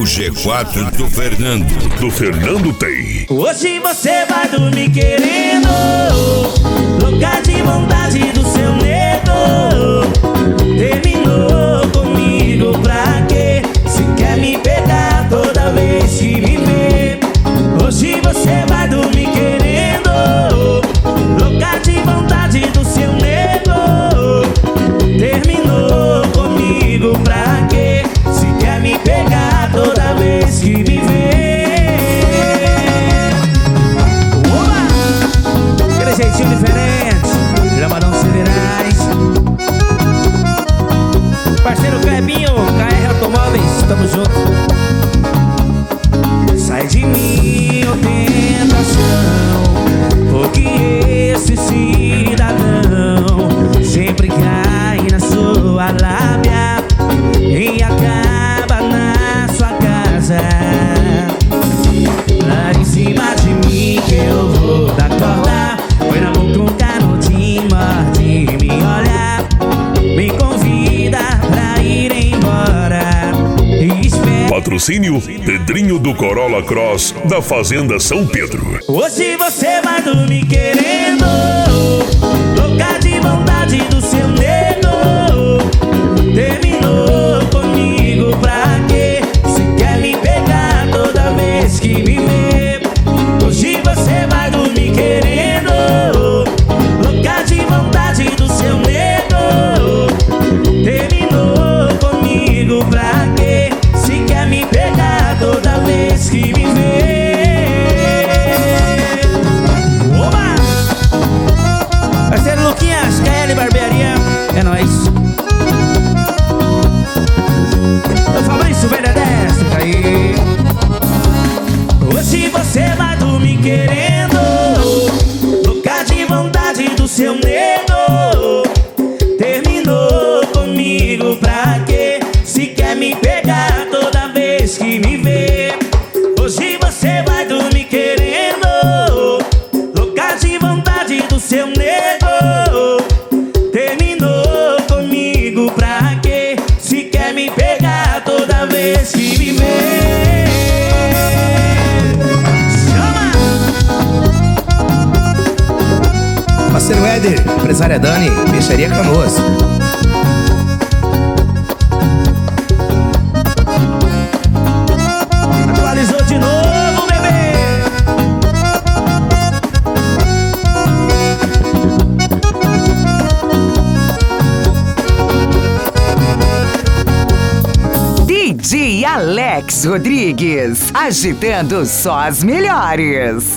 G4 do Fernando. Do Fernando tem. Hoje você vai dormir querendo, louca de vontade do seu medo. Terminou comigo pra quê? Se quer me pegar toda vez que me vê. Hoje você vai dormir querendo, louca de vontade do seu medo. Terminou comigo pra quê? Se quer me pegar toda vez que me vê. Aquele jeitinho diferente, Lamarão Siderais. Parceiro Clebinho, KR Automóveis, tamo junto. Sai de mim, ô tentação, porque esse cidadão sempre cai na sua lábia e acaba na sua casa. Lá em cima de mim que eu vou dar corda, põe na boca um canudinho, morde, me olha, me convida pra ir embora. Patrocínio Pedrinho do Corolla Cross da Fazenda São Pedro. Hoje você vai dormir querendo, louca de vontade do seu dedo. Terminou comigo pra quê? Se quer me pegar toda vez que me vê. Hoje você vai dormir querendo, louca de vontade do seu dedo. Terminou comigo pra quê? Se quer me pegar toda vez que me vê. Oba! Parceiro Luquinhas, KL Barbearia, é nóis. Eu falo isso, velha dessa aí. Hoje você vai dormir querendo, louca de vontade do seu medo. Terminou comigo pra quê? Se quer me pegar toda vez que me vê. Hoje você vai dormir querendo, louca de vontade do seu nego. Terminou comigo pra quê? Se quer me pegar toda vez que me vê. Chama! Parceiro Éder, empresária Dani, Peixaria Canoas. Atualizou de novo, bebê. DJ Alex Rodrigues, agitando só as melhores.